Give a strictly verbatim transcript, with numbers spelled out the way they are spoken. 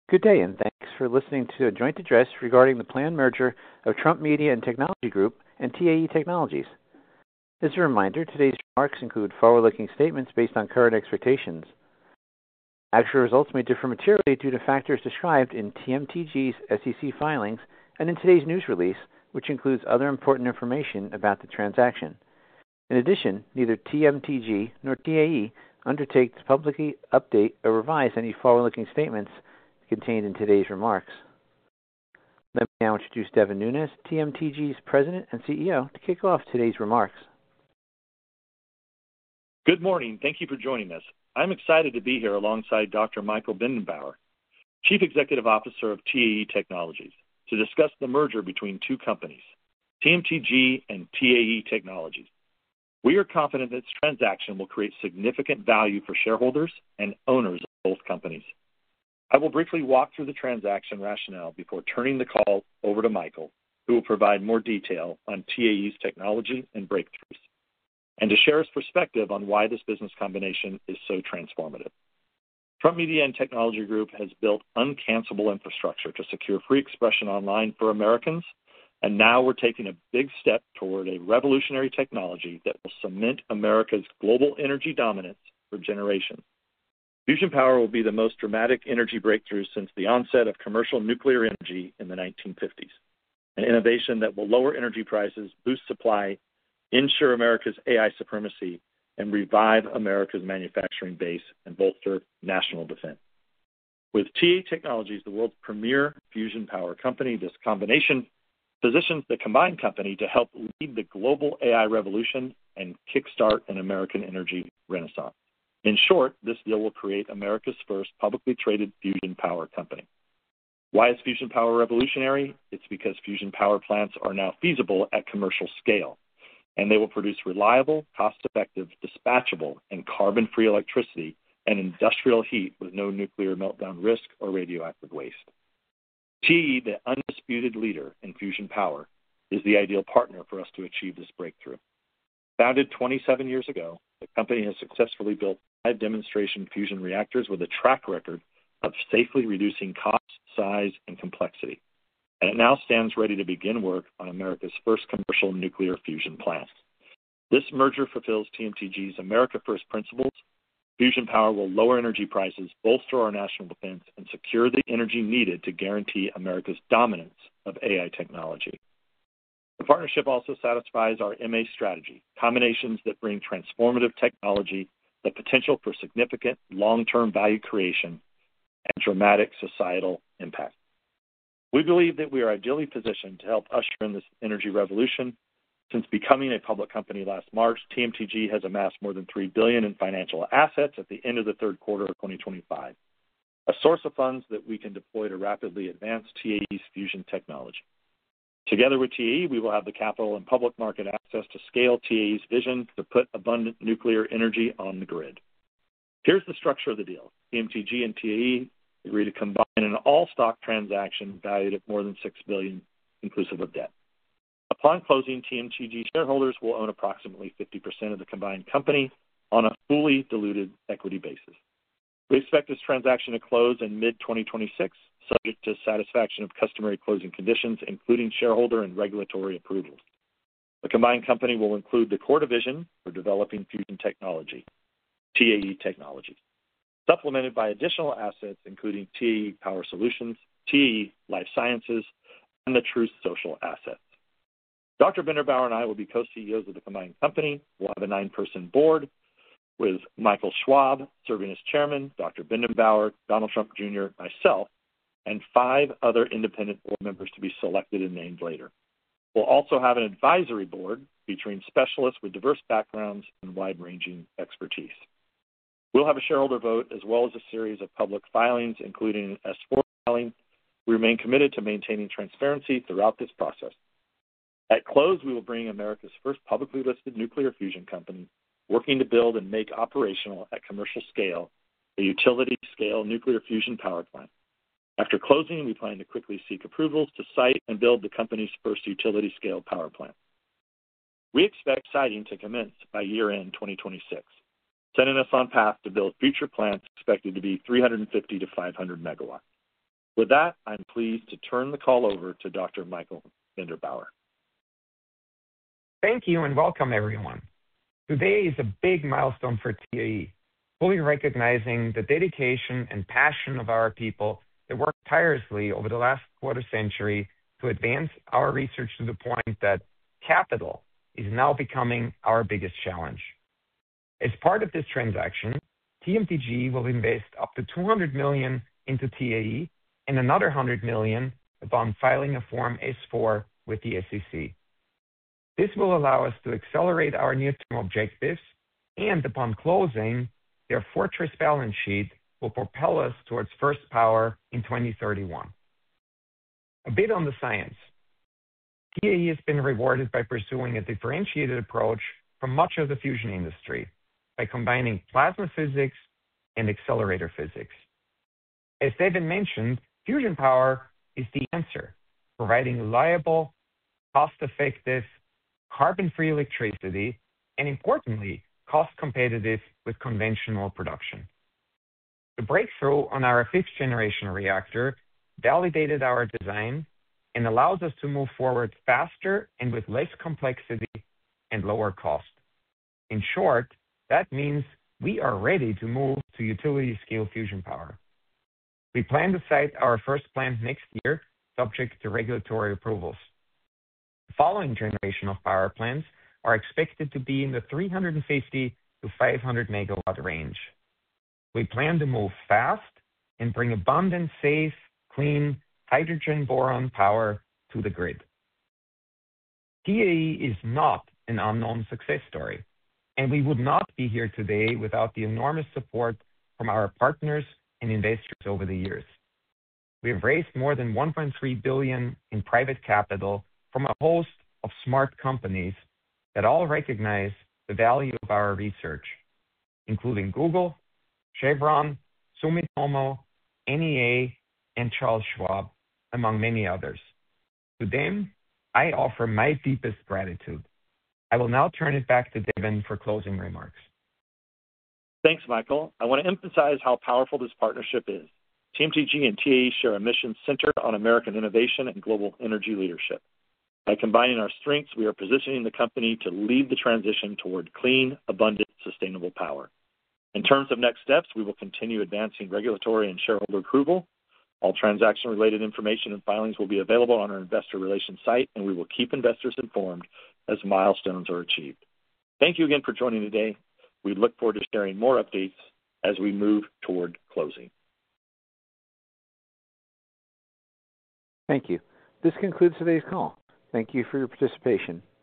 Good day, and thanks for listening to a joint address regarding the planned merger of Trump Media and Technology Group and T A E Technologies. As a reminder, today's remarks include forward-looking statements based on current expectations. Actual results may differ materially due to factors described in T M T G's S E C filings and in today's news release, which includes other important information about the transaction. In addition, neither T M T G nor T A E undertake to publicly update or revise any forward-looking statements contained in today's remarks. Let me now introduce Devin Nunes, T M T G's President and C E O, to kick off today's remarks. Good morning. Thank you for joining us. I'm excited to be here alongside Doctor Michael Bindenbauer, Chief Executive Officer of T A E Technologies, to discuss the merger between two companies, T M T G and T A E Technologies. We are confident this transaction will create significant value for shareholders and owners of both companies. I will briefly walk through the transaction rationale before turning the call over to Michael, who will provide more detail on T A E's technology and breakthroughs, and to share his perspective on why this business combination is so transformative. Trump Media and Technology Group has built uncancelable infrastructure to secure free expression online for Americans, and now we're taking a big step toward a revolutionary technology that will cement America's global energy dominance for generations. Fusion power will be the most dramatic energy breakthrough since the onset of commercial nuclear energy in the nineteen fifties, an innovation that will lower energy prices, boost supply, ensure America's A I supremacy, and revive America's manufacturing base and bolster national defense. With T A E Technologies, the world's premier fusion power company, this combination positions the combined company to help lead the global A I revolution and kickstart an American energy renaissance. In short, this deal will create America's first publicly traded fusion power company. Why is fusion power revolutionary? It's because fusion power plants are now feasible at commercial scale, and they will produce reliable, cost-effective, dispatchable, and carbon-free electricity and industrial heat with no nuclear meltdown risk or radioactive waste. T A E, the undisputed leader in fusion power, is the ideal partner for us to achieve this breakthrough. Founded twenty-seven years ago, the company has successfully built five demonstration fusion reactors with a track record of safely reducing cost, size, and complexity. And it now stands ready to begin work on America's first commercial nuclear fusion plant. This merger fulfills T M T G's America First principles. Fusion power will lower energy prices, bolster our national defense, and secure the energy needed to guarantee America's dominance of A I technology. The partnership also satisfies our M A strategy, combinations that bring transformative technology, the potential for significant long-term value creation, and dramatic societal impact. We believe that we are ideally positioned to help usher in this energy revolution. Since becoming a public company last March, T M T G has amassed more than three billion dollars in financial assets at the end of the third quarter of twenty twenty-five, a source of funds that we can deploy to rapidly advance T A E's fusion technology. Together with T A E, we will have the capital and public market access to scale T A E's vision to put abundant nuclear energy on the grid. Here's the structure of the deal. T M T G and T A E agree to combine an all-stock transaction valued at more than six billion dollars, inclusive of debt. Upon closing, T M T G shareholders will own approximately fifty percent of the combined company on a fully diluted equity basis. We expect this transaction to close in mid twenty twenty-six, subject to satisfaction of customary closing conditions, including shareholder and regulatory approvals. The combined company will include the core division for developing fusion technology, T A E Technologies, supplemented by additional assets including T A E Power Solutions, T A E Life Sciences, and the Truth Social assets. Doctor Bindenbauer and I will be co-C E Os of the combined company. We'll have a nine-person board with Michael Schwab serving as chairman, Doctor Bindenbauer, Donald Trump Junior, myself, and five other independent board members to be selected and named later. We'll also have an advisory board featuring specialists with diverse backgrounds and wide-ranging expertise. We'll have a shareholder vote as well as a series of public filings, including an S four filing. We remain committed to maintaining transparency throughout this process. At close, we will bring America's first publicly listed nuclear fusion company, working to build and make operational at commercial scale a utility-scale nuclear fusion power plant. After closing, we plan to quickly seek approvals to site and build the company's first utility-scale power plant. We expect siting to commence by year-end twenty twenty-six, setting us on path to build future plants expected to be three hundred fifty to five hundred megawatts. With that, I'm pleased to turn the call over to Doctor Michael Binderbauer. Thank you and welcome, everyone. Today is a big milestone for T A E, fully recognizing the dedication and passion of our people that worked tirelessly over the last quarter century to advance our research to the point that capital is now becoming our biggest challenge. As part of this transaction, T M T G will invest up to two hundred million dollars into T A E and another one hundred million dollars upon filing a Form S four with the S E C. This will allow us to accelerate our near-term objectives, and upon closing, their fortress balance sheet will propel us towards first power in twenty thirty-one. A bit on the science. T A E has been rewarded by pursuing a differentiated approach from much of the fusion industry by combining plasma physics and accelerator physics. As Devin mentioned, fusion power is the answer, providing reliable, cost-effective, carbon-free electricity, and importantly, cost-competitive with conventional production. The breakthrough on our fifth-generation reactor validated our design and allows us to move forward faster and with less complexity and lower cost. In short, that means we are ready to move to utility-scale fusion power. We plan to site our first plant next year, subject to regulatory approvals. The following generation of power plants are expected to be in the three hundred fifty to five hundred megawatt range. We plan to move fast and bring abundant, safe, clean hydrogen boron power to the grid. T A E is not an unknown success story, and we would not be here today without the enormous support from our partners and investors over the years. We have raised more than one point three billion dollars in private capital from a host of smart companies that all recognize the value of our research, including Google, Chevron, Sumitomo, N E A, and Charles Schwab, among many others. To them, I offer my deepest gratitude. I will now turn it back to Devin for closing remarks. Thanks, Michael. I want to emphasize how powerful this partnership is. T M T G and T A E share a mission centered on American innovation and global energy leadership. By combining our strengths, we are positioning the company to lead the transition toward clean, abundant, sustainable power. In terms of next steps, we will continue advancing regulatory and shareholder approval. All transaction-related information and filings will be available on our investor relations site, and we will keep investors informed as milestones are achieved. Thank you again for joining today. We look forward to sharing more updates as we move toward closing. Thank you. This concludes today's call. Thank you for your participation.